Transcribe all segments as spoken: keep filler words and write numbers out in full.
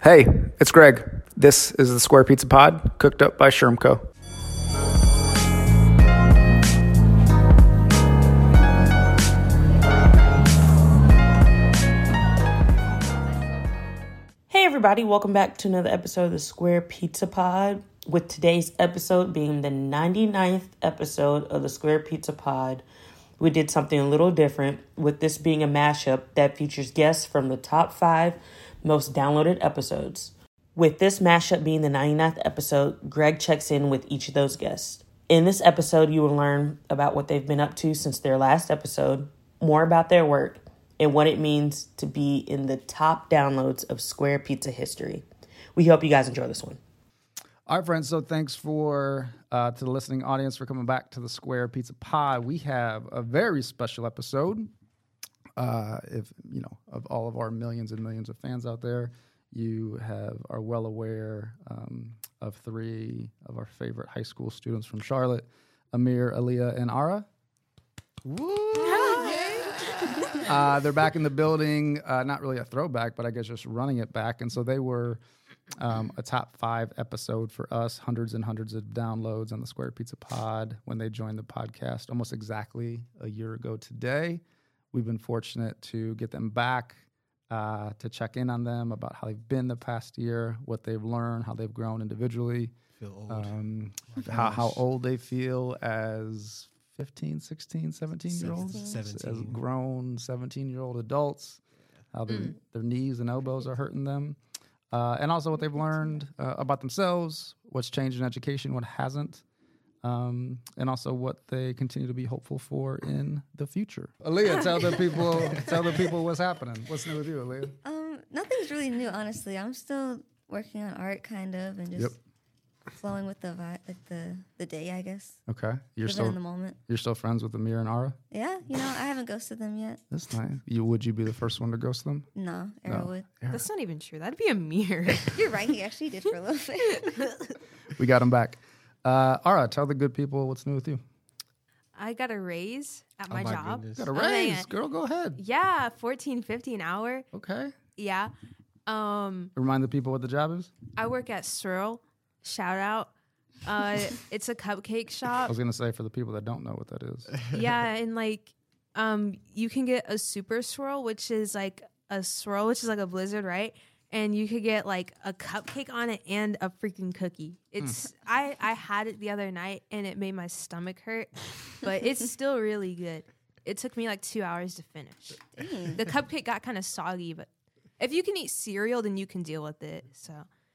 Hey, it's Greg. This is the Square Pizza Pod, cooked up by Shermco. Hey everybody, welcome back to another episode of the Square Pizza Pod, with today's episode being the ninety-ninth episode of the Square Pizza Pod. We did something a little different, with this being a mashup that features guests from the top five most downloaded episodes. With this mashup being the ninety-ninth episode, Greg checks in with each of those guests. In this episode, you will learn about what they've been up to since their last episode, more about their work, and what it means to be in the top downloads of Square Pizza history. We hope you guys enjoy this one. All right, friends, so thanks for uh, to the listening audience for coming back to the Square Pizza Pod. We have a very special episode. Uh, if you know, of all of our millions and millions of fans out there, you have are well aware um, of three of our favorite high school students from Charlotte, Amir, Aaliyah, and Ara. Woo! uh, they're back in the building. Uh, not really a throwback, but I guess just running it back. And so they were um, a top five episode for us, hundreds and hundreds of downloads on the Square Pizza Pod when they joined the podcast almost exactly a year ago today. We've been fortunate to get them back uh, to check in on them about how they've been the past year, what they've learned, how they've grown individually, feel old. Um, how, how old they feel as fifteen, sixteen, seventeen-year-olds, seventeen. as grown seventeen-year-old adults, how their, mm. their knees and elbows are hurting them, uh, and also what they've learned uh, about themselves, what's changed in education, what hasn't. Um, and also what they continue to be hopeful for in the future. Aaliyah, tell the people, tell the people what's happening. What's new with you, Aaliyah? Um, nothing's really new, honestly. I'm still working on art, kind of, and just yep. flowing with the vibe, like the the day, I guess. Okay, you're Living still in the moment. You're still friends with Amir and Ara? Yeah, you know, I haven't ghosted them yet. That's nice. You would you be the first one to ghost them? No, Ara No. would. Ara. That's not even true. That'd be a mirror. You're right. He actually did for a little bit. We got him back. Uh, Ara, tell the good people what's new with you. I got a raise at Oh my, my job. goodness. Got a Oh, dang raise, it. girl. Go ahead. Yeah, fourteen fifty an hour. Okay. Yeah. Um, Remind the people what the job is. I work at Swirl. Shout out. Uh, it's a cupcake I shop. was gonna say for the people that don't know what that is. Yeah, and like, um, you can get a super swirl, which is like a swirl, which is like a blizzard, right? And you could get like a cupcake on it and a freaking cookie. It's mm. I, I had it the other night and it made my stomach hurt, but it's still really good. It took me like two hours to finish. Dang. The cupcake got kind of soggy, but if you can eat cereal, then you can deal with it. So,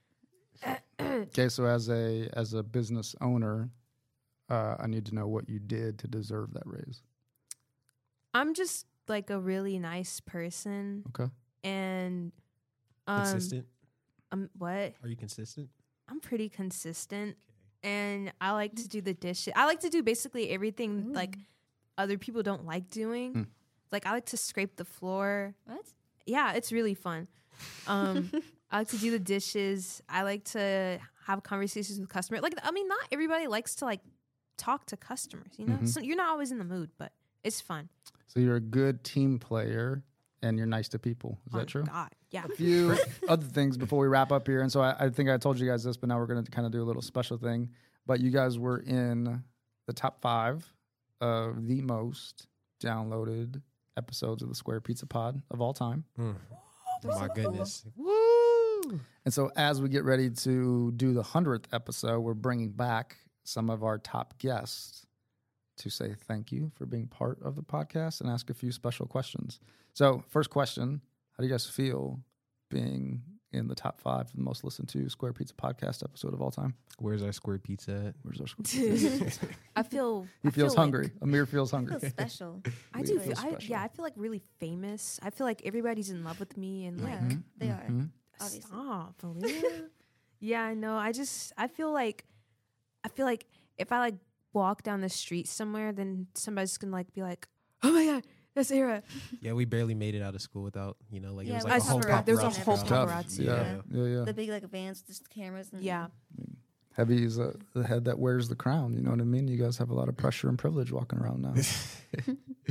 Okay, so as a as a business owner, uh, I need to know what you did to deserve that raise. I'm just like a really nice person. Okay. And um, consistent? Um, what? Are you consistent? I'm pretty consistent, okay. And I like to do the dishes. I like to do basically everything Ooh. like other people don't like doing. Mm. Like I like to scrape the floor. What? Yeah, it's really fun. Um, I like to do the dishes. I like to have conversations with customers. Like I mean, not everybody likes to like talk to customers. You know, mm-hmm. So you're not always in the mood, but it's fun. So you're a good team player. And you're nice to people. Is oh that true? God, yeah. A few other things before we wrap up here. And so I, I think I told you guys this, but now we're going to kind of do a little special thing. But you guys were in the top five of the most downloaded episodes of the Square Pizza Pod of all time. Mm. Oh, my goodness. Woo! And so as we get ready to do the hundredth episode, we're bringing back some of our top guests to say thank you for being part of the podcast and ask a few special questions. So first question, how do you guys feel being in the top five of the most listened to Square Pizza podcast episode of all time? Where's our Square Pizza at? Where's our Square Pizza? I feel He I feels feel hungry. Like, Amir feels hungry. I feel special. I do feel, I, yeah, I feel like really famous. I feel like everybody's in love with me and yeah, like mm-hmm. they are. Mm-hmm. Obviously. Stop, Aaliyah. Yeah, I know. I just I feel like I feel like if I like walk down the street somewhere, then somebody's gonna like be like, "Oh my God, that's Ara." Yeah, we barely made it out of school without, you know, like yeah, it was like I a whole swear, there was a paparazzi whole crowd. paparazzi. Yeah. Yeah. yeah, yeah, yeah. The big like vans, just cameras. And Yeah. Heavy is uh, the head that wears the crown. You know what I mean? You guys have a lot of pressure and privilege walking around now.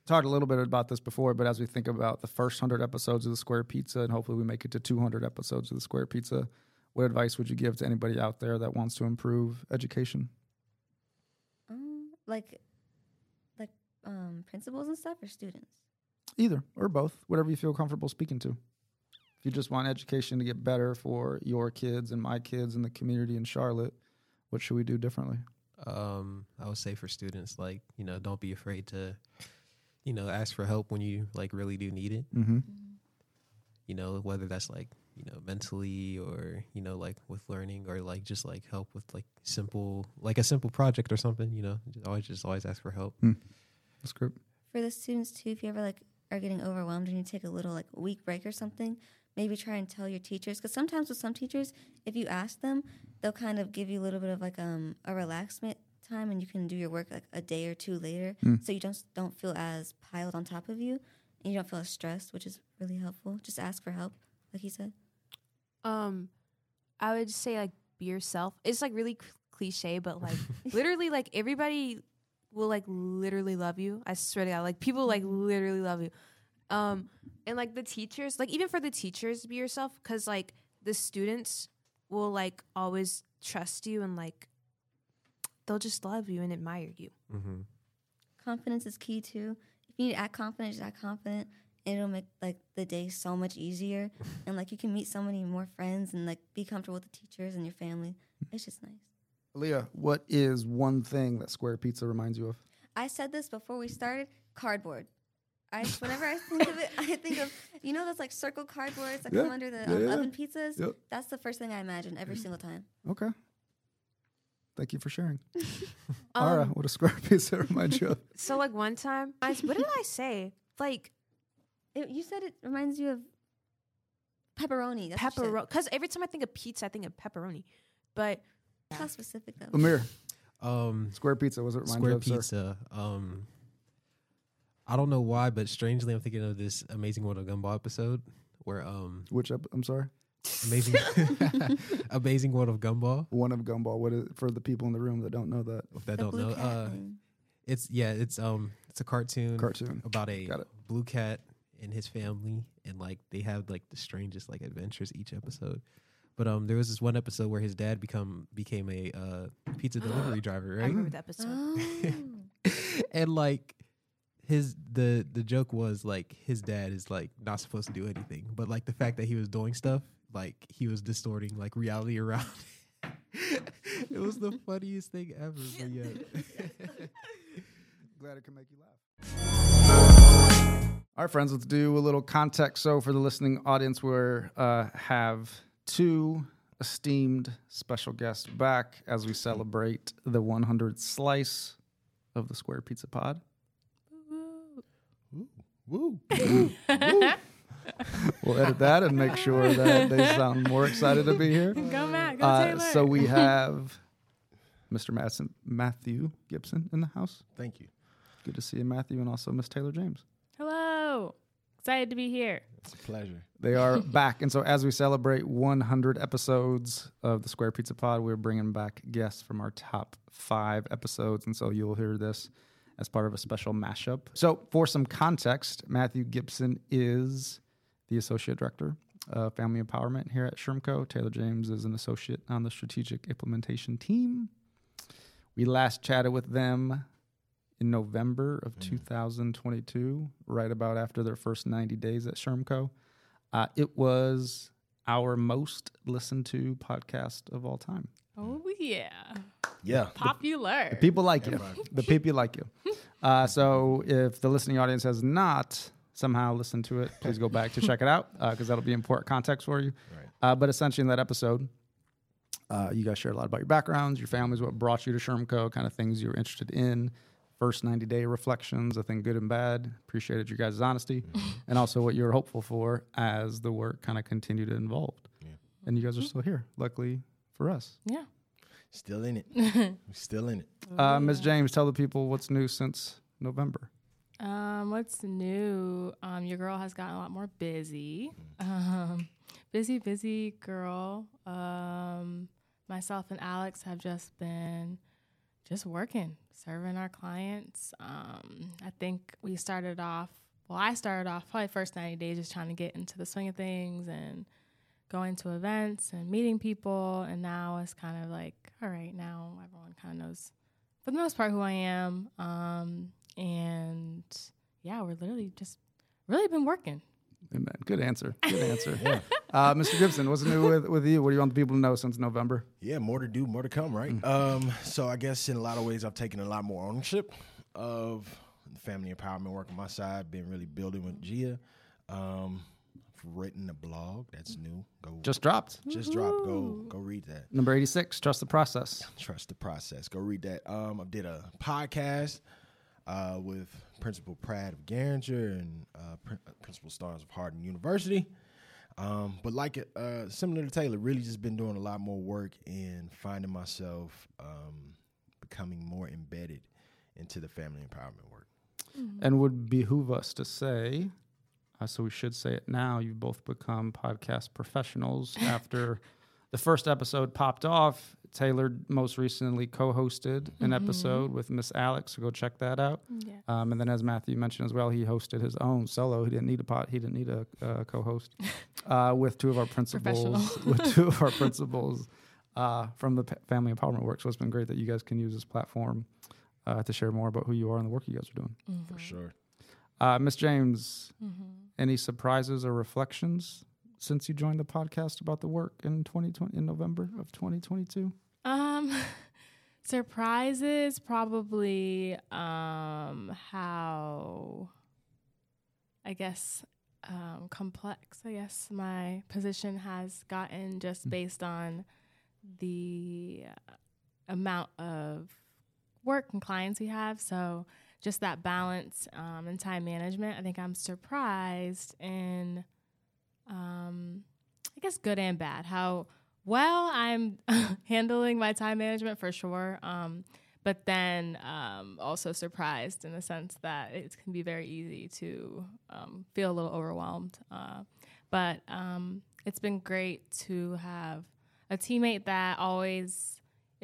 talked a little bit about this before, but as we think about the first one hundred episodes of the Square Pizza, and hopefully we make it to two hundred episodes of the Square Pizza, what advice would you give to anybody out there that wants to improve education? Um, like, like um, principals and stuff, or students? Either or both, whatever you feel comfortable speaking to. If you just want education to get better for your kids and my kids and the community in Charlotte, what should we do differently? Um, I would say for students, like, you know, don't be afraid to, you know, ask for help when you like really do need it. Mm-hmm. You know, whether that's like, you know, mentally or, you know, like with learning or like just like help with like simple, like a simple project or something, you know, just always, just always ask for help. Mm. That's good. For the students too, if you ever like are getting overwhelmed and you take a little like week break or something, maybe try and tell your teachers, because sometimes with some teachers, if you ask them, they'll kind of give you a little bit of like um a relaxment time, and you can do your work like a day or two later, Mm. so you don't don't feel as piled on top of you, and you don't feel as stressed, which is really helpful. Just ask for help, like he said. Um, I would say like be yourself. It's like really cl- cliche, but like literally, like everybody will like literally love you. I swear to God, like people like literally love you. Um, and like the teachers, like even for the teachers, be yourself, because like the students will like always trust you and like they'll just love you and admire you. Mm-hmm. Confidence is key too. If you need to act confident, just act confident. And it'll make like the day so much easier, and like you can meet so many more friends and like be comfortable with the teachers and your family. It's just nice. Leah, what is one thing that Square Pizza reminds you of? I said this before we started. Cardboard. I whenever I think of it, I think of you know those like circle cardboards that Yeah. come under the Yeah, um, yeah, yeah. oven pizzas. Yep. That's the first thing I imagine every single time. Okay. Thank you for sharing. Um, Ara, what does Square Pizza remind you of? So like one time, I, what did I say? Like It, you said it reminds you of pepperoni. That's what you said. pepperoni, because every time I think of pizza, I think of pepperoni. But How specific though? Amir, Um, Square Pizza, what does it remind Square you of, sir? Pizza. Um, I don't know why, but strangely, I'm thinking of this Amazing World of Gumball episode where um, Which, ep- I'm sorry? Amazing, Amazing World of Gumball. One of Gumball. What is for the people in the room that don't know that That The don't blue know. cat Uh, thing. it's yeah, it's um, it's a cartoon cartoon? about a Got it. blue cat and his family, and like they have like the strangest like adventures each episode. But um, there was this one episode where his dad become became a uh, pizza delivery driver, I right? remember that episode. Oh. And like his the the joke was like his dad is like not supposed to do anything, but like the fact that he was doing stuff, like he was distorting like reality around. It was the funniest thing ever. But yeah. Glad it can make you laugh. All right, friends, let's do a little context. So for the listening audience, we uh, have two esteemed special guests back as we celebrate the one hundredth slice of the Square Pizza Pod. Woo. We'll edit that and make sure that they sound more excited to be here. Go Matt, go Uh, Taylor. so we have Mister Madison, Matthew Gibson in the house. Thank you. Good to see you, Matthew, and also Miss Taylor James. Hello. Excited to be here. It's a pleasure. They are back. And so as we celebrate one hundred episodes of the Square Pizza Pod, we're bringing back guests from our top five episodes. And so you'll hear this as part of a special mashup. So for some context, Matthew Gibson is the Associate Director of Family Empowerment here at Shermco. Taylor James is an associate on the Strategic Implementation Team. We last chatted with them in November of two thousand twenty-two, right about after their first ninety days at Shermco. Uh, it was our most listened to podcast of all time. Oh yeah. Yeah. Popular. The people like you. Everybody. The people like you. Uh, so if the listening audience has not somehow listened to it, please go back to check it out because that'll be important context for you. Right. Uh, but essentially in that episode, uh, you guys shared a lot about your backgrounds, your families, what brought you to Shermco, kind of things you were interested in. First ninety-day reflections, I think good and bad. Appreciated your guys' honesty. And also what you were hopeful for as the work kind of continued to evolve. Yeah. And you guys are still here, luckily for us. Yeah. Still in it. We're still in it. Uh, Miz James, tell the people what's new since November. Um, what's new? Um, your girl has gotten a lot more busy. Um, busy, busy girl. Um, myself and Alex have just been just working, serving our clients. Um, I think we started off, well, I started off probably first ninety days just trying to get into the swing of things and going to events and meeting people. And now it's kind of like, all right, now everyone kind of knows, for the most part, who I am. Um, and yeah, we're literally just really been working. Amen. Good answer. Good answer. yeah. uh, Mister Gibson, what's new with, with you? What do you want the people to know since November? Yeah, more to do, more to come, right? Mm-hmm. Um, so I guess in a lot of ways, I've taken a lot more ownership of the family empowerment work on my side, been really building with Gia. Um, I've written a blog that's new. Go Just dropped. Just dropped. Go go read that. Number eighty-six, Trust the Process. Trust the Process. Go read that. Um, I did a podcast uh, with Principal Pratt of Garinger and uh, Pr- Principal Stars of Hardin University. Um, but like it, uh, similar to Taylor, really just been doing a lot more work in finding myself um, becoming more embedded into the family empowerment work. Mm-hmm. And would behoove us to say, uh, so we should say it now, you've both become podcast professionals after the first episode popped off. Taylor most recently co-hosted an mm-hmm. episode with Miss Alex, so go check that out. Yeah. Um, and then, as Matthew mentioned as well, he hosted his own solo. He didn't need a pot. He didn't need a uh, co-host uh, with two of our principals. with two of our principals uh, from the P- Family Empowerment Work. So it's been great that you guys can use this platform uh, to share more about who you are and the work you guys are doing. Mm-hmm. For sure. Uh, Miss James, mm-hmm. any surprises or reflections since you joined the podcast about the work in twenty twenty in November of twenty twenty-two? Um, surprises, probably um, how, I guess, um, complex, I guess, my position has gotten just mm-hmm. based on the uh, amount of work and clients we have. So just that balance um, and time management, I think I'm surprised in, um, I guess, good and bad, how well I'm handling my time management for sure. Um, but then um, also surprised in the sense that it can be very easy to um, feel a little overwhelmed. Uh, but um, it's been great to have a teammate that always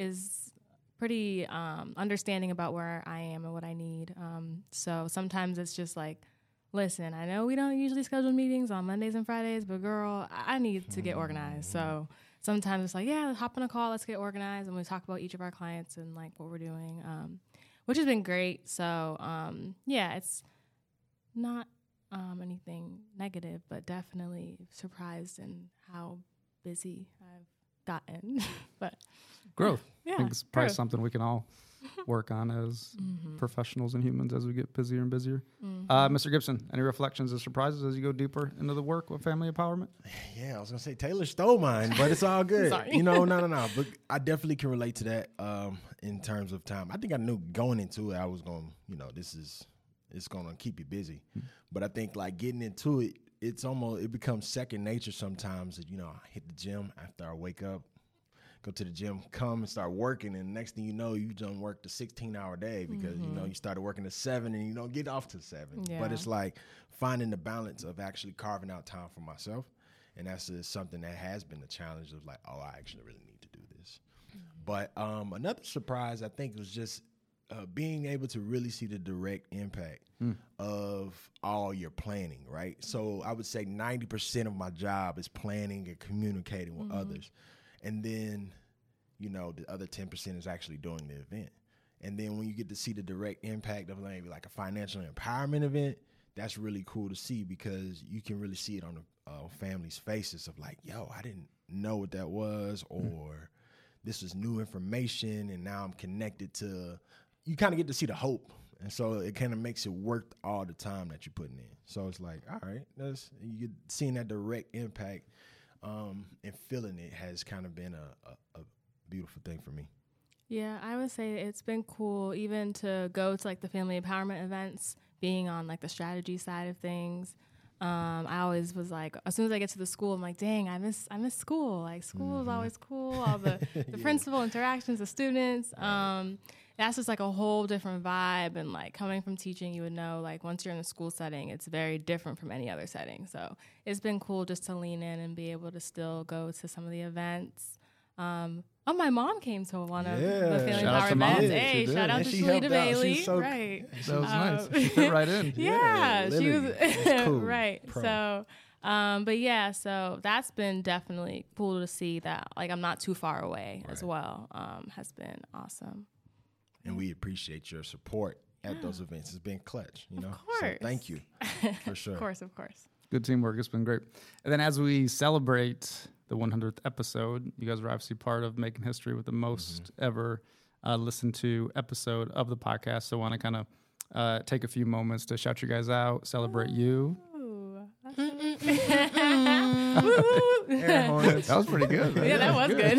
is pretty um, understanding about where I am and what I need. Um, so sometimes it's just like, listen, I know we don't usually schedule meetings on Mondays and Fridays, but girl, I need to get organized. So sometimes it's like, yeah, hop on a call, let's get organized, and we talk about each of our clients and like what we're doing, um, which has been great. So um, yeah, it's not um, anything negative, but definitely surprised in how busy I've gotten. But growth. Yeah, I think it's probably growth. something we can all work on as mm-hmm. professionals and humans as we get busier and busier. Mm-hmm. Uh, Mister Gibson, any reflections or surprises as you go deeper into the work with family empowerment? Yeah, I was gonna say Taylor stole mine, but it's all good. Sorry. You know, no, no, no. But I definitely can relate to that um, in terms of time. I think I knew going into it, I was going, you know, this is it's gonna keep you busy. Mm-hmm. But I think like getting into it, it's almost it becomes second nature sometimes. That, you know, I hit the gym after I wake up. Go to the gym, come and start working, and next thing you know, you done worked a sixteen-hour day because, mm-hmm. you know, you started working at seven and you don't get off to seven. Yeah. But it's like finding the balance of actually carving out time for myself, and that's just something that has been a challenge of like, oh, I actually really need to do this. Mm-hmm. But um, another surprise, I think, was just uh, being able to really see the direct impact mm. of all your planning, right? So I would say ninety percent of my job is planning and communicating with mm-hmm. others. And then, you know, the other ten percent is actually doing the event. And then when you get to see the direct impact of maybe like a financial empowerment event, that's really cool to see because you can really see it on the uh, family's faces of like, yo, I didn't know what that was, or mm. this was new information, and now I'm connected to, you kind of get to see the hope. And so it kind of makes it worth all the time that you're putting in. So it's like, all right, that's, you get seeing that direct impact. Um, and feeling it has kind of been a, a, a beautiful thing for me. Yeah, I would say it's been cool even to go to like the family empowerment events, being on like the strategy side of things. Um, I always was like, as soon as I get to the school, I'm like, dang, I miss I miss school. Like school mm-hmm. is always cool. All the, the yeah. principal interactions with students. Um, that's just like a whole different vibe. And like coming from teaching, you would know like once you're in a school setting, it's very different from any other setting. So it's been cool just to lean in and be able to still go to some of the events. Um, oh, my mom came to one of Yeah. the Family Shout out Power to Mom. events. Yeah, Hey, she did. shout out And to she Shalita helped out. Bailey. She's so- right. That was nice. Um, She fit right in. Yeah, she Lily was is cool. right. Pro. So, um, but yeah, so that's been definitely cool to see that like I'm not too far away as Right. well. Um, has been awesome. And we appreciate your support at those events. It's been clutch, you know. Of So course. thank you for sure. Of course, of course. Good teamwork. It's been great. And then as we celebrate the one hundredth episode, you guys are obviously part of making history with the most Mm-hmm. ever uh, listened to episode of the podcast. So I want to kind of uh, take a few moments to shout you guys out, celebrate you. Ooh, Air horns. That was pretty good. man. yeah, that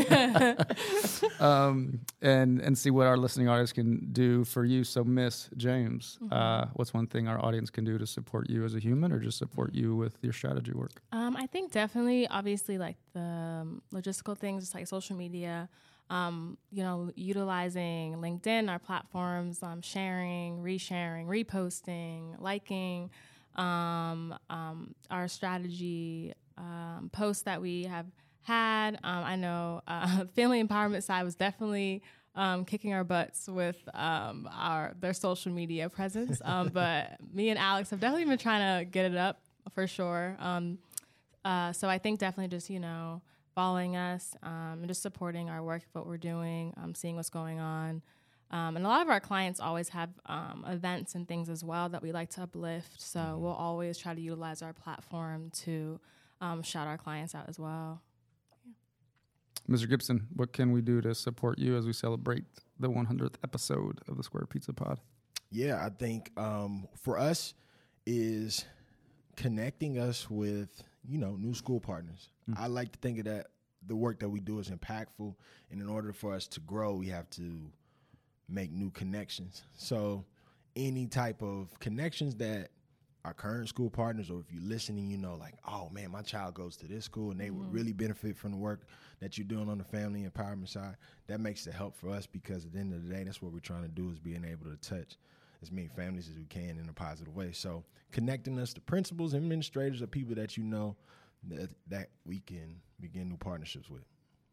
was good. um, and and see what our listening audience can do for you. So, Miss James, Mm-hmm. uh, what's one thing our audience can do to support you as a human, or just support you with your strategy work? Um, I think definitely, obviously, like the um, logistical things, just like social media. Um, you know, utilizing LinkedIn, our platforms, um, sharing, resharing, reposting, liking, um, um, our strategy um, posts that we have had. Um, I know uh, Family Empowerment side was definitely um, kicking our butts with um, our their social media presence, um, but me and Alex have definitely been trying to get it up for sure. Um, uh, so I think definitely just you know. following us um, and just supporting our work, what we're doing, um, seeing what's going on. Um, and a lot of our clients always have um, events and things as well that we like to uplift. So we'll always try to utilize our platform to um, shout our clients out as well. Mister Gibson, what can we do to support you as we celebrate the one hundredth episode of the Square Pizza Pod? Yeah, I think um, for us is connecting us with, you know, new school partners. Mm. I like to think of that the work that we do is impactful, and in order for us to grow, we have to make new connections. So any type of connections that our current school partners, or if you're listening, you know, like, oh man, my child goes to this school and they mm-hmm. would really benefit from the work that you're doing on the family empowerment side, that makes it help for us, because at the end of the day, that's what we're trying to do, is being able to touch as many families as we can in a positive way. So connecting us to principals, administrators, or people that you know that, that we can begin new partnerships with.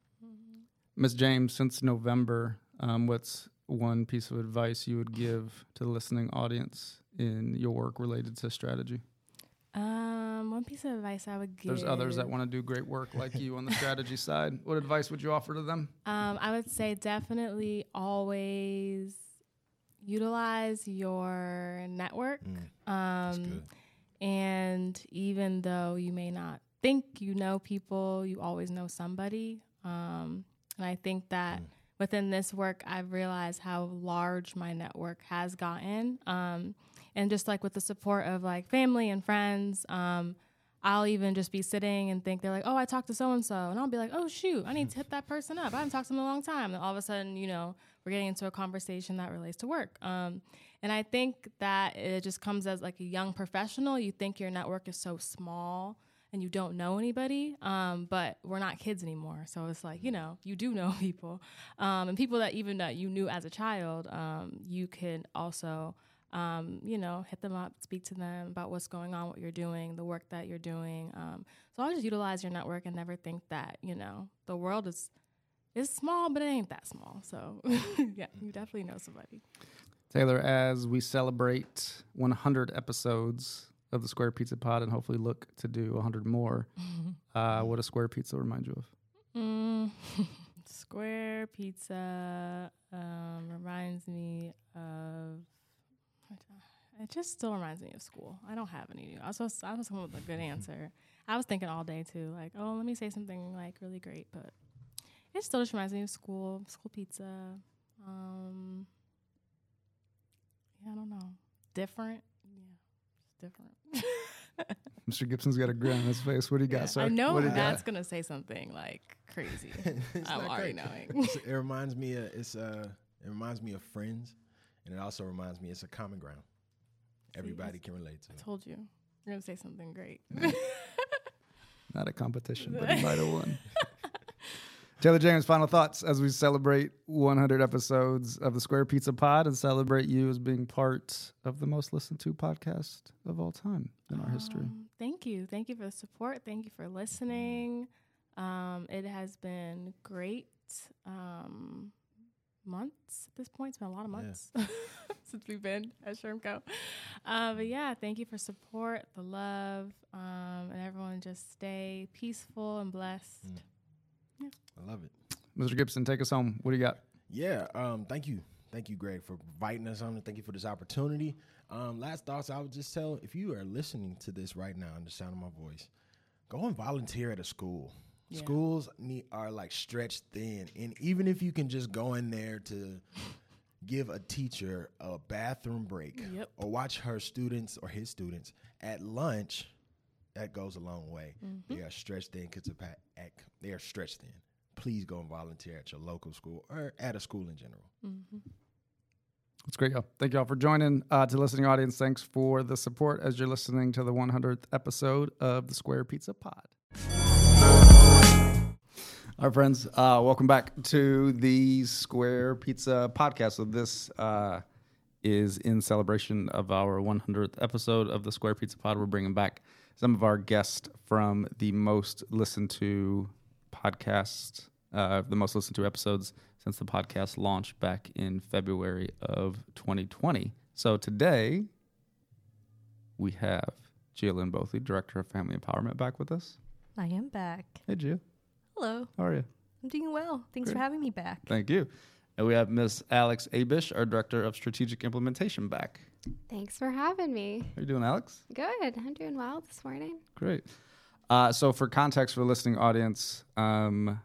Miz James, since November, um, what's one piece of advice you would give to the listening audience in your work related to strategy? Um, one piece of advice I would give. There's others that want to do great work like you on the strategy side. What advice would you offer to them? Um, I would say definitely always utilize your network. Mm, um, that's good. And even though you may not think you know people, you always know somebody. Um, and I think that mm. within this work, I've realized how large my network has gotten. Um, and just like with the support of like family and friends, um, I'll even just be sitting and think they're like, oh, I talked to so-and-so. And I'll be like, oh, shoot, I need to hit that person up. I haven't talked to them in a long time. And all of a sudden, you know, we're getting into a conversation that relates to work. Um, and I think that it just comes as like a young professional. You think your network is so small and you don't know anybody, um, but we're not kids anymore. So it's like, you know, you do know people. Um, and people that even that you knew as a child, um, you can also... Um, you know, hit them up, speak to them about what's going on, what you're doing, the work that you're doing. Um, so always utilize your network and never think that, you know, the world is is small, but it ain't that small. So, yeah, you definitely know somebody. Taylor, as we celebrate one hundred episodes of the Square Pizza Pod and hopefully look to do one hundred more, uh, what does Square Pizza remind you of? Mm, Square Pizza um, reminds me of... It just still reminds me of school. I don't have any. I was supposed to, I was coming up with a good answer. I was thinking all day too, like, oh, let me say something like really great, but it still just reminds me of school, school pizza. Um, yeah, I don't know. Different. Yeah, just different. Mister Gibson's got a grin on his face. What do you got, Yeah, sir? I know what do you that's got? gonna say something like crazy. It's I'm not already crazy. knowing. It's- it reminds me. Of, it's uh, it reminds me of Friends, and it also reminds me it's a common ground. Everybody can relate to I it. told you. You're gonna say something great. Not a competition, but he might have won. Taylor James, final thoughts as we celebrate one hundred episodes of the Square Pizza Pod and celebrate you as being part of the most listened to podcast of all time in our history. Um, thank you. Thank you for the support. Thank you for listening. Um, it has been great. Um, months at this point. It's been a lot of months yeah. since we've been at Shermco. Uh, but yeah, thank you for support, the love, um, and everyone just stay peaceful and blessed. Mm. Yeah. I love it. Mister Gibson, take us home. What do you got? Yeah, um, thank you. Thank you, Greg, for inviting us on. Thank you for this opportunity. Um, last thoughts, I would just tell, if you are listening to this right now, in the sound of my voice, go and volunteer at a school. Yeah. Schools need, are like stretched thin. And even if you can just go in there to give a teacher a bathroom break yep. or watch her students or his students at lunch, that goes a long way. Mm-hmm. They are stretched thin because they are stretched thin. Please go and volunteer at your local school or at a school in general. Mm-hmm. That's great, y'all. Thank y'all for joining. Uh, to the listening audience, thanks for the support as you're listening to the one hundredth episode of the Square Pizza Pod. All right, friends, uh, welcome back to the Square Pizza Podcast. So this uh, is in celebration of our one hundredth episode of the Square Pizza Pod. We're bringing back some of our guests from the most listened to podcast, uh, the most listened to episodes since the podcast launched back in February of twenty twenty. So today we have Gia Lynn Bothey, Director of Family Empowerment, back with us. I am back. Hey, Gia. Hello. How are you? I'm doing well. Thanks Great. for having me back. Thank you. And we have Miss Alex Abish, our Director of Strategic Implementation, back. Thanks for having me. How you doing, Alex? Good. I'm doing well this morning. Great. Uh, so for context for the listening audience, um,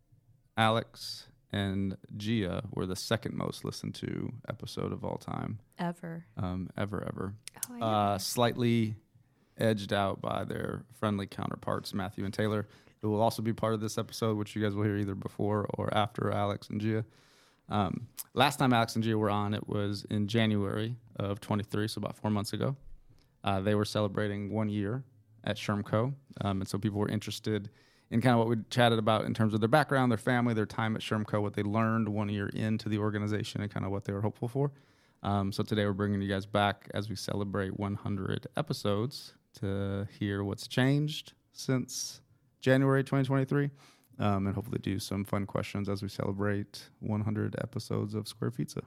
Alex and Gia were the second most listened to episode of all time. Ever. Um, ever, ever. Oh, uh, slightly edged out by their friendly counterparts, Matthew and Taylor, who will also be part of this episode, which you guys will hear either before or after Alex and Gia. Um, last time Alex and Gia were on, it was in January of twenty-three, so about four months ago. Uh, they were celebrating one year at Shermco, um, and so people were interested in kind of what we chatted about in terms of their background, their family, their time at Shermco, what they learned one year into the organization, and kind of what they were hopeful for. Um, so today we're bringing you guys back as we celebrate one hundred episodes to hear what's changed since January twenty twenty-three, um, and hopefully do some fun questions as we celebrate one hundred episodes of Square Pizza.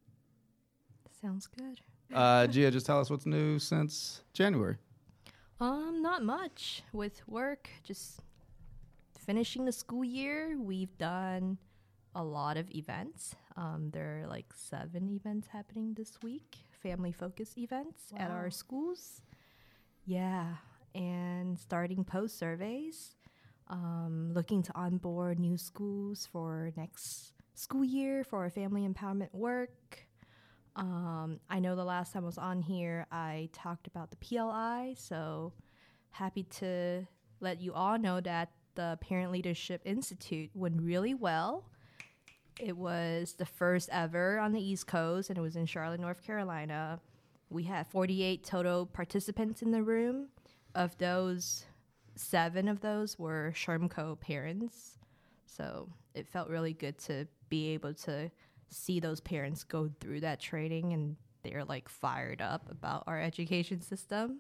Sounds good. Uh, Gia, just tell us what's new since January. Um, not much with work. Just finishing the school year. We've done a lot of events. Um, there are like seven events happening this week, family-focused events wow. at our schools. Yeah, and starting post surveys. Um, looking to onboard new schools for next school year for our family empowerment work. Um, I know the last time I was on here, I talked about the P L I, so happy to let you all know that the Parent Leadership Institute went really well. It was the first ever on the East Coast, and it was in Charlotte, North Carolina. We had forty-eight total participants in the room. Of those, seven of those were Shermco parents. So it felt really good to be able to see those parents go through that training, and they're like fired up about our education system.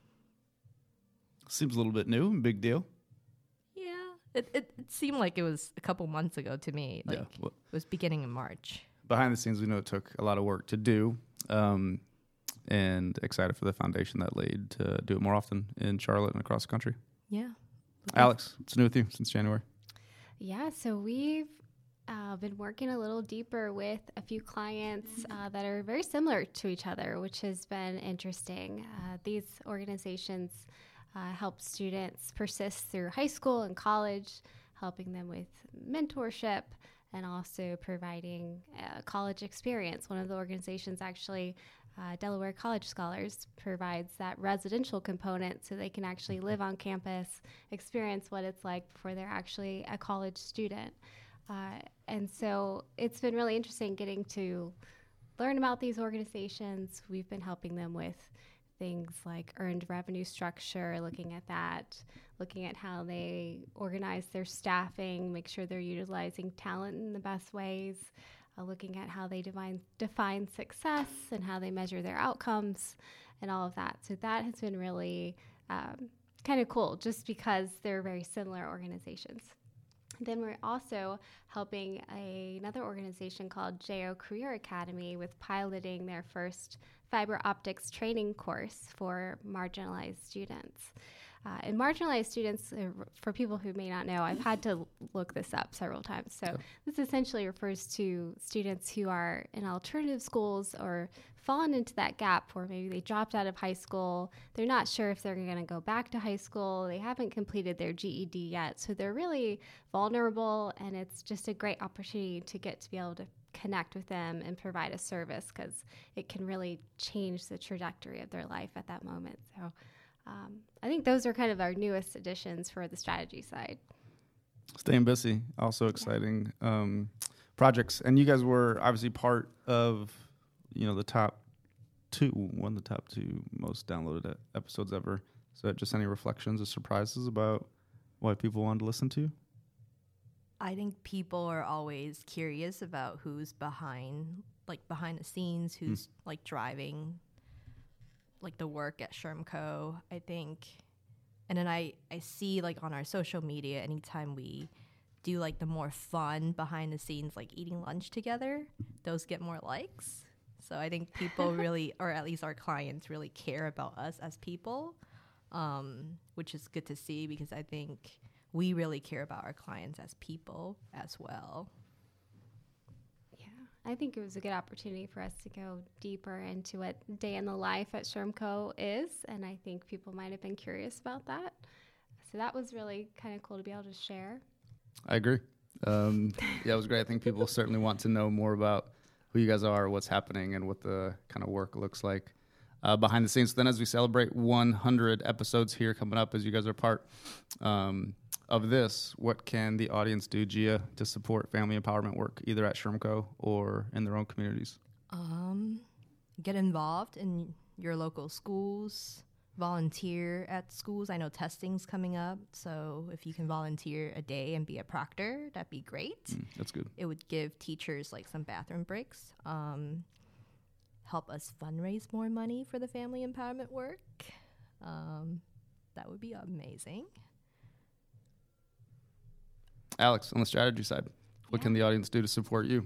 Seems a little bit new, big deal. Yeah, it, it, it seemed like it was a couple months ago to me. Like yeah, well, it was beginning in March. Behind the scenes, we know it took a lot of work to do. Um, and excited for the foundation that laid to do it more often in Charlotte and across the country. Yeah. Alex, what's new with you since January? Yeah, so we've uh, been working a little deeper with a few clients uh, that are very similar to each other, which has been interesting. Uh, these organizations uh, help students persist through high school and college, helping them with mentorship and also providing a college experience. One of the organizations actually Uh, Delaware College Scholars provides that residential component so they can actually live on campus, experience what it's like before they're actually a college student. Uh, and so it's been really interesting getting to learn about these organizations. We've been helping them with things like earned revenue structure, looking at that, looking at how they organize their staffing, make sure they're utilizing talent in the best ways. Uh, looking at how they define, define success and how they measure their outcomes and all of that. So that has been really um, kind of cool just because they're very similar organizations. Then we're also helping a, another organization called J O Career Academy with piloting their first fiber optics training course for marginalized students. Uh, and marginalized students, uh, for people who may not know, I've had to look this up several times. So this essentially refers to students who are in alternative schools or fallen into that gap where maybe they dropped out of high school. They're not sure if they're going to go back to high school. They haven't completed their G E D yet. So they're really vulnerable, and it's just a great opportunity to get to be able to connect with them and provide a service, because it can really change the trajectory of their life at that moment. So um, I think those are kind of our newest additions for the strategy side. Staying busy, also exciting um, projects. And you guys were obviously part of, you know, the top two, one of the top two most downloaded episodes ever. So just any reflections or surprises about what people wanted to listen to? I think people are always curious about who's behind, like behind the scenes, who's mm. like driving, like the work at Shermco, I think. And then I, I see like on our social media, anytime we do like the more fun behind the scenes, like eating lunch together, those get more likes. So I think people really, or at least our clients really care about us as people, um, which is good to see, because I think we really care about our clients as people as well. Yeah, I think it was a good opportunity for us to go deeper into what day in the life at Shermco is, and I think people might have been curious about that. So that was really kind of cool to be able to share. I agree. Um, yeah, it was great. I think people certainly want to know more about who you guys are, what's happening, and what the kind of work looks like uh, behind the scenes. So then as we celebrate one hundred episodes here coming up, as you guys are part um, of this, what can the audience do, Gia, to support family empowerment work, either at Shermco or in their own communities? Um, get involved in your local schools, volunteer at schools. I know testing's coming up, so if you can volunteer a day and be a proctor, that'd be great. Mm, that's good. It would give teachers like some bathroom breaks. Um, help us fundraise more money for the family empowerment work. Um, that would be amazing. Alex, on the strategy side, what Yeah. can the audience do to support you?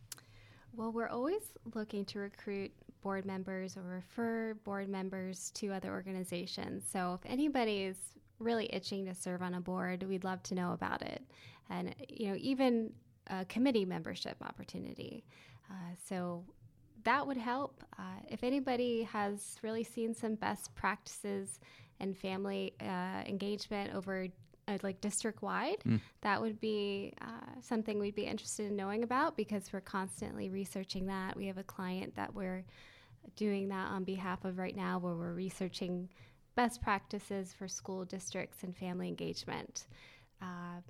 Well, we're always looking to recruit board members or refer board members to other organizations. So if anybody is really itching to serve on a board, we'd love to know about it. And, you know, even a committee membership opportunity. Uh, so that would help. Uh, if anybody has really seen some best practices in family uh, engagement over uh, like district-wide, mm. that would be uh, something we'd be interested in knowing about, because we're constantly researching that. We have a client that we're doing that on behalf of right now, where we're researching best practices for school districts and family engagement. Uh,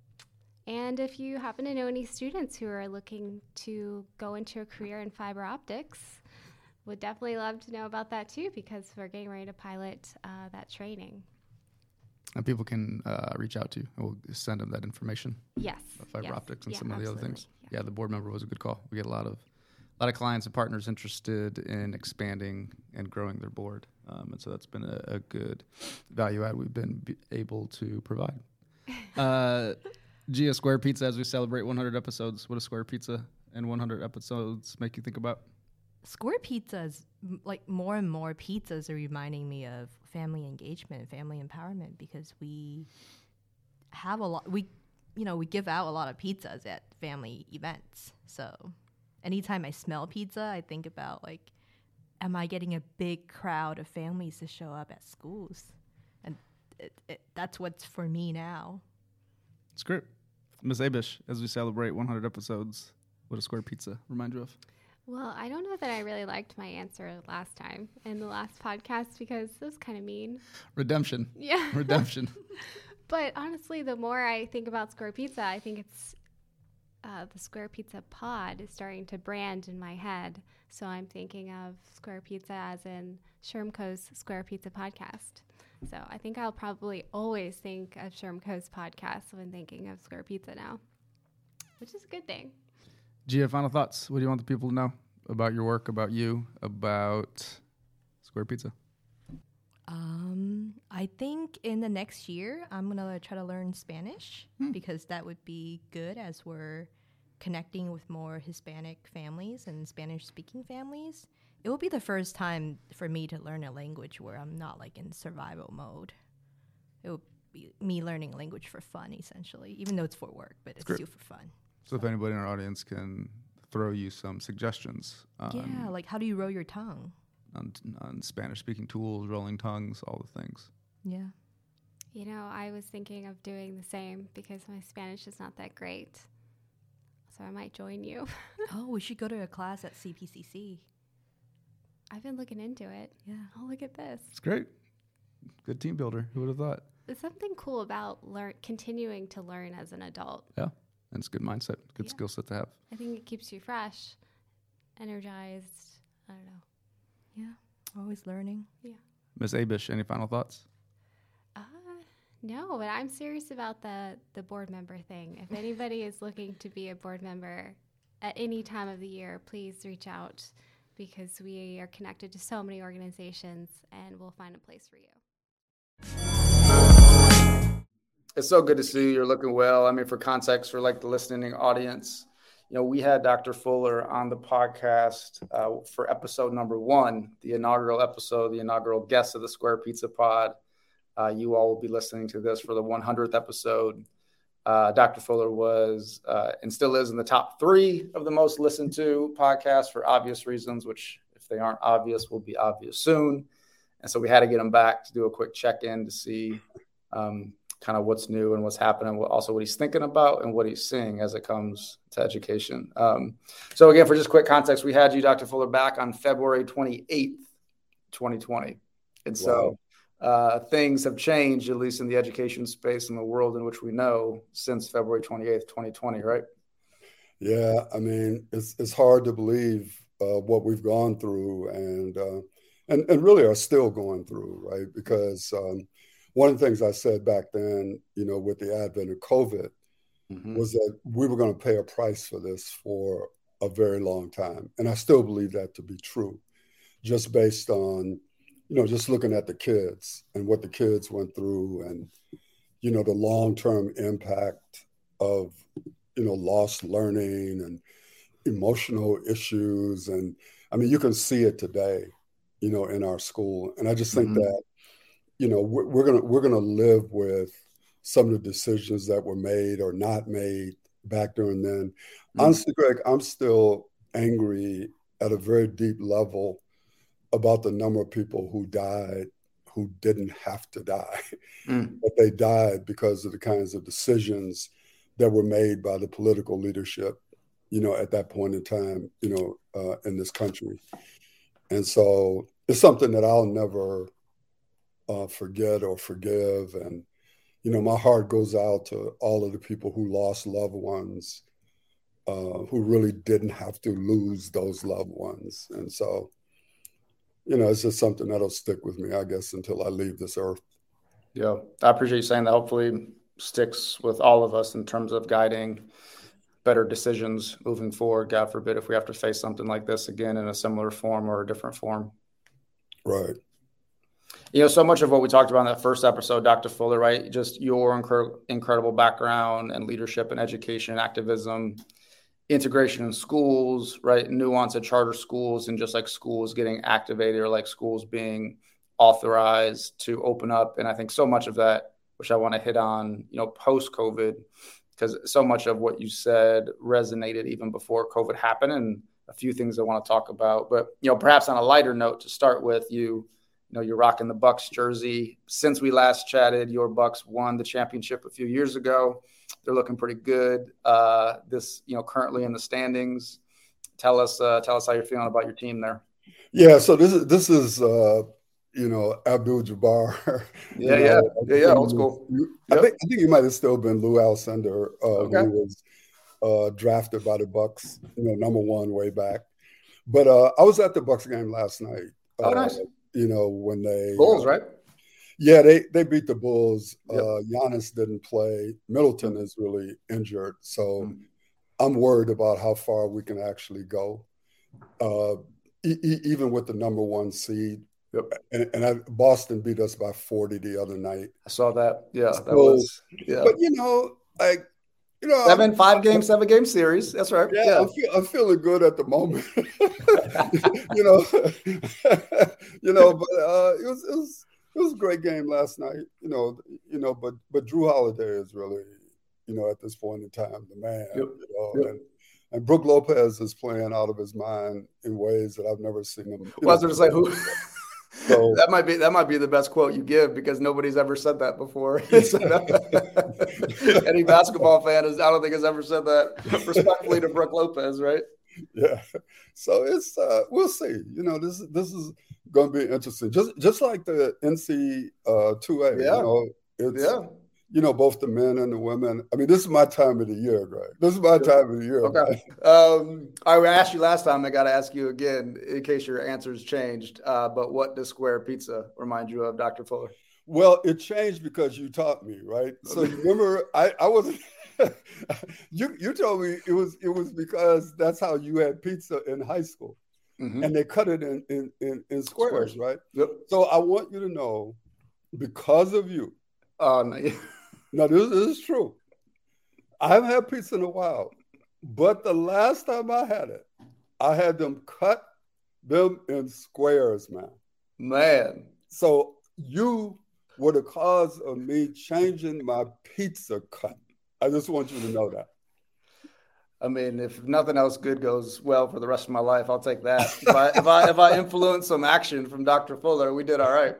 and if you happen to know any students who are looking to go into a career in fiber optics, would definitely love to know about that too, because we're getting ready to pilot uh, that training. And people can uh, reach out to you. We'll send them that information. Yes. About fiber yes. optics and yeah, some of the absolutely. other things. Yeah. Yeah, the board member was a good call. We get a lot of a lot of clients and partners interested in expanding and growing their board. Um, and so that's been a, a good value add we've been b- able to provide. Uh, Gia, Square Pizza, as we celebrate one hundred episodes, what does Square Pizza and one hundred episodes make you think about? Square pizzas, m- like more and more pizzas are reminding me of family engagement and family empowerment, because we have a lot, we, you know, we give out a lot of pizzas at family events. So anytime I smell pizza, I think about like, am I getting a big crowd of families to show up at schools? And it, it, that's what's for me now. It's great. Miz Abish, as we celebrate one hundred episodes, what does Square Pizza remind you of? Well, I don't know that I really liked my answer last time in the last podcast, because it was kind of mean. Redemption. Yeah. Redemption. But honestly, the more I think about Square Pizza, I think it's uh, the Square Pizza pod is starting to brand in my head. So I'm thinking of Square Pizza as in Shermco's Square Pizza podcast. So I think I'll probably always think of Shermco's podcast when thinking of Square Pizza now, which is a good thing. Gia, final thoughts. What do you want the people to know about your work, about you, about Square Pizza? Um, I think in the next year, I'm gonna try to learn Spanish because that would be good as we're connecting with more Hispanic families and Spanish-speaking families. It will be the first time for me to learn a language where I'm not like in survival mode. It will be me learning a language for fun, essentially, even though it's for work, but it's Great. still for fun. So if anybody in our audience can throw you some suggestions on, Yeah, like how do you roll your tongue? on, on Spanish-speaking tools, rolling tongues, all the things. Yeah. You know, I was thinking of doing the same because my Spanish is not that great. So I might join you. Oh, we should go to a class at C P C C. I've been looking into it. Yeah. Oh, look at this. It's great. Good team builder. Who would have thought? There's something cool about learn continuing to learn as an adult. Yeah. And it's a good mindset, good Yeah. skill set to have. I think it keeps you fresh, energized. I don't know. Yeah. Always learning. Miz Abish, any final thoughts? Uh, no, but I'm serious about the, the board member thing. If anybody is looking to be a board member at any time of the year, please reach out because we are connected to so many organizations and we'll find a place for you. It's so good to see you. You're looking well. I mean, for context, for like the listening audience, you know, we had Doctor Fuller on the podcast uh, for episode number one, the inaugural episode, the inaugural guest of the Square Pizza Pod. Uh, you all will be listening to this for the one hundredth episode. Uh, Doctor Fuller was uh, and still is in the top three of the most listened to podcasts for obvious reasons, which if they aren't obvious, will be obvious soon. And so we had to get him back to do a quick check-in to see um, kind of what's new and what's happening, what, also what he's thinking about and what he's seeing as it comes to education. Um, so again, for just quick context, we had you, Doctor Fuller, back on February twenty-eighth, twenty twenty. And so uh, things have changed, at least in the education space in the world in which we know, since February twenty-eighth, twenty twenty, right? Yeah, I mean, it's it's hard to believe uh, what we've gone through and, uh, and and really are still going through, right? Because um, one of the things I said back then, you know, with the advent of COVID, mm-hmm. was that we were going to pay a price for this for a very long time. And I still believe that to be true, just based on, you know, just looking at the kids and what the kids went through and, you know, the long-term impact of, you know, lost learning and emotional issues. And I mean, you can see it today, you know, in our school. And I just think mm-hmm. that, you know, we're, we're going to, we're going to live with some of the decisions that were made or not made back during then. Mm-hmm. Honestly, Greg, I'm still angry at a very deep level about the number of people who died who didn't have to die, mm. but they died because of the kinds of decisions that were made by the political leadership, you know, at that point in time, you know, uh, in this country. And so it's something that I'll never uh, forget or forgive. And, you know, my heart goes out to all of the people who lost loved ones, uh, who really didn't have to lose those loved ones. And so, you know, it's just something that'll stick with me, I guess, until I leave this earth. Yeah, I appreciate you saying that. Hopefully sticks with all of us in terms of guiding better decisions moving forward. God forbid if we have to face something like this again in a similar form or a different form. Right. You know, so much of what we talked about in that first episode, Doctor Fuller, right? Just your incre- incredible background and leadership and education and activism, integration in schools, right? Nuance at charter schools and just like schools getting activated or like schools being authorized to open up. And I think so much of that, which I want to hit on, you know, post-COVID, because so much of what you said resonated even before COVID happened, and a few things I want to talk about. But, you know, perhaps on a lighter note to start with, you, you know, you're rocking the Bucks jersey. Since we last chatted, your Bucks won the championship a few years ago. They're looking pretty good. Uh, this, you know, currently in the standings. Tell us, uh, tell us how you're feeling about your team there. Yeah. So this is this is uh, you know, Abdul-Jabbar. Yeah, you yeah, know, yeah, yeah. Old school. I Yep. think I think he might have still been Lou Alcindor, uh, Okay. who was uh, drafted by the Bucks, you know, number one way back. But uh, I was at the Bucks game last night. Oh, uh, nice. You know, when they Bulls, uh, right? Yeah, they they beat the Bulls. Yep. Uh, Giannis didn't play. Middleton is really injured, so Mm. I'm worried about how far we can actually go. Uh, e- e- even with the number one seed, Yep. And, and I, Boston beat us by forty the other night. I saw that. Yeah, so, that was. Yeah. But, you know, like, you know. Seven, I'm, five game, seven game series. That's right. Yeah, yeah. I'm, feel, I'm feeling good at the moment. you know, you know, but uh, it was, it was, it was a great game last night, you know, you know, but, but Drew Holiday is really, you know, at this point in time, the man, yep. you know, yep. and, and Brook Lopez is playing out of his mind in ways that I've never seen him. Well, I was going to say, who, so, that might be, that might be the best quote you give because nobody's ever said that before. Any basketball fan is, I don't think has ever said that respectfully to Brook Lopez. Right. Yeah. So it's, uh, we'll see, you know, this, this is going to be interesting. Just, just like the N C two A, yeah. you know, it's, yeah. you know, both the men and the women. I mean, this is my time of the year, Greg. This is my time of the year. Okay. Um, I asked you last time. I got to ask you again in case your answers changed. Uh, but what does Square Pizza remind you of, Doctor Fuller? Well, it changed because you taught me, right? So you remember, I, I wasn't. you you told me it was it was because that's how you had pizza in high school, mm-hmm. and they cut it in in in, in squares, squares, right? Yep. So I want you to know, because of you. Oh no. No, this, this is true. I haven't had pizza in a while, but the last time I had it, I had them cut them in squares, man. Man. So you were the cause of me changing my pizza cut. I just want you to know that. I mean, if nothing else good goes well for the rest of my life, I'll take that. If I if I, if I influence some action from Doctor Fuller, we did all right.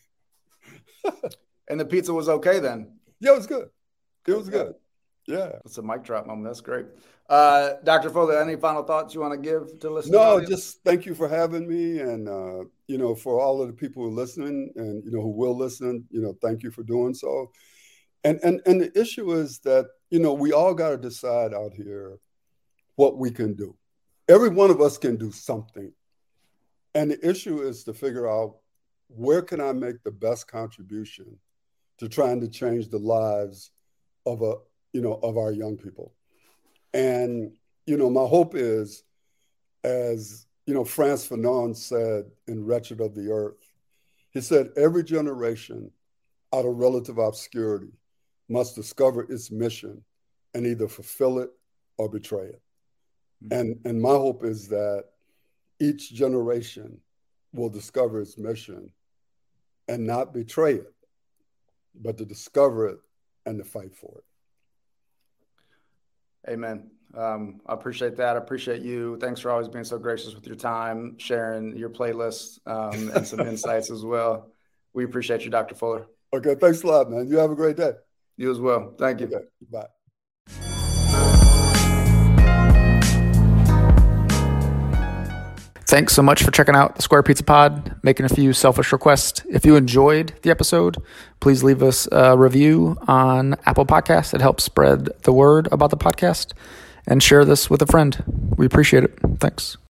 And the pizza was okay then. Yeah, it was good. It was good. Yeah. It's a mic drop moment. That's great. Uh, Doctor Fuller, any final thoughts you want to give to listeners? No, just thank you for having me. And, uh, you know, for all of the people who are listening and, you know, who will listen, you know, thank you for doing so. And, and, and the issue is that, you know, we all got to decide out here what we can do. Every one of us can do something. And the issue is to figure out where can I make the best contribution to trying to change the lives of a, you know, of our young people. And, you know, my hope is, as, you know, Frantz Fanon said in Wretched of the Earth, he said, every generation out of relative obscurity must discover its mission and either fulfill it or betray it. Mm-hmm. And, and my hope is that each generation will discover its mission and not betray it, but to discover it and to fight for it. Amen. Um, I appreciate that. I appreciate you. Thanks for always being so gracious with your time, sharing your playlist um, and some insights as well. We appreciate you, Doctor Fuller. Okay. Thanks a lot, man. You have a great day. You as well. Thank you. Okay. Bye. Thanks so much for checking out the Square Pizza Pod, making a few selfish requests. If you enjoyed the episode, please leave us a review on Apple Podcasts. It helps spread the word about the podcast, and share this with a friend. We appreciate it. Thanks.